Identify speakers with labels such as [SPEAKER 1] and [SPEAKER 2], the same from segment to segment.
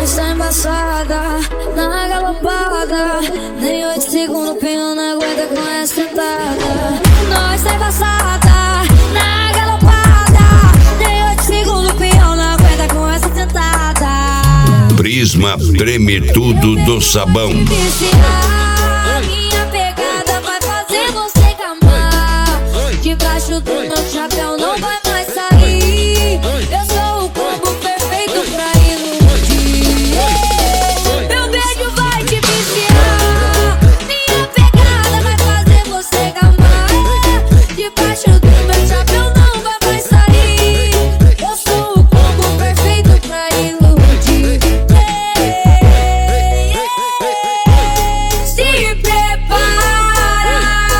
[SPEAKER 1] Nós tá embaçada, na galopada. Nem 8 segundos, pinho não aguenta com essa sentada. Nós tá embaçada, na galopada. Nem 8 segundos, pinho não aguenta com essa sentada.
[SPEAKER 2] Prisma treme tudo do sabão.
[SPEAKER 1] A minha pegada vai fazer você camar. Debaixo do meu chapéu não vai mais sair. Eu sou o combo perfeito pra iludir. Meu beijo vai te viciar. Minha pegada vai fazer você camar. Debaixo do meu chapéu não vai mais sair. Eu sou o combo perfeito pra iludir. Se prepara,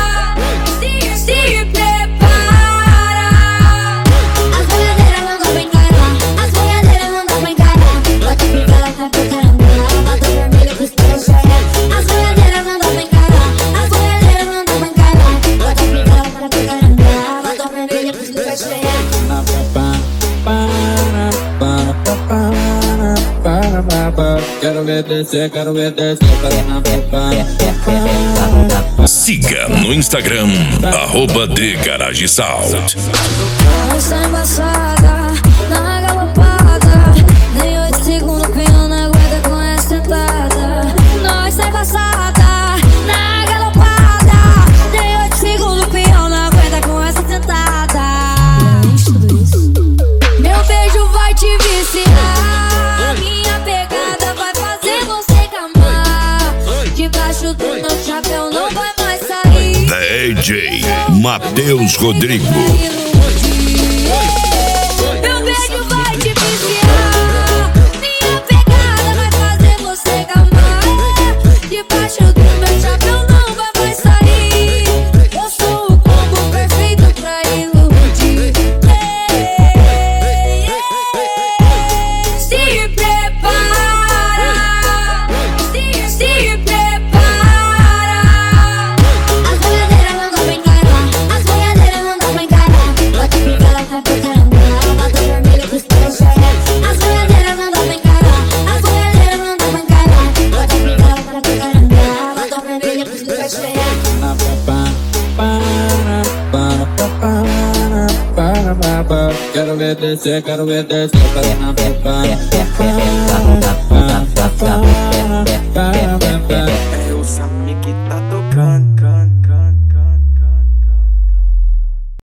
[SPEAKER 1] se prepara. As boiadeiras mandam bem cara, as boiadeiras mandam bem cara. Bota picada pra caramba, bota vermelho pros teus cheia. As boiadeiras mandam bem cara, as boiadeiras mandam bem cara. Bota picada pra caramba, bota vermelho pros teus cheia.
[SPEAKER 3] Quero ver descer, quero ver descer.
[SPEAKER 2] Siga no Instagram, @TheGarageSound.
[SPEAKER 1] Nós tá embaçada, na galopada. Nem 8 segundos, pinho não aguenta com essa sentada. Nós tá embaçada, na galopada. Nem 8 segundos, pinho não aguenta com essa sentada. Meu beijo vai te viciar. Minha pegada vai fazer você camar. Debaixo do meu chapéu não vai mais sair.
[SPEAKER 2] DJ Matheus Rodrigo.
[SPEAKER 1] Meu beijo vai te viciar. Minha pegada vai fazer você camar. Debaixo do meu chapéu não vai mais sair. Eu sou o combo perfeito pra iludir. Se prepara, se prepara. As boiadeiras mandam bem cara, as boiadeiras mandam bem cara. Bota picada pra caramba, bota vermelho pros teus cheia. As boiadeiras mandam bem cara, as boiadeiras mandam bem cara. Bota picada pra caramba, bota vermelho pros teus cheia.
[SPEAKER 3] Quero ver descer, quero ver descer.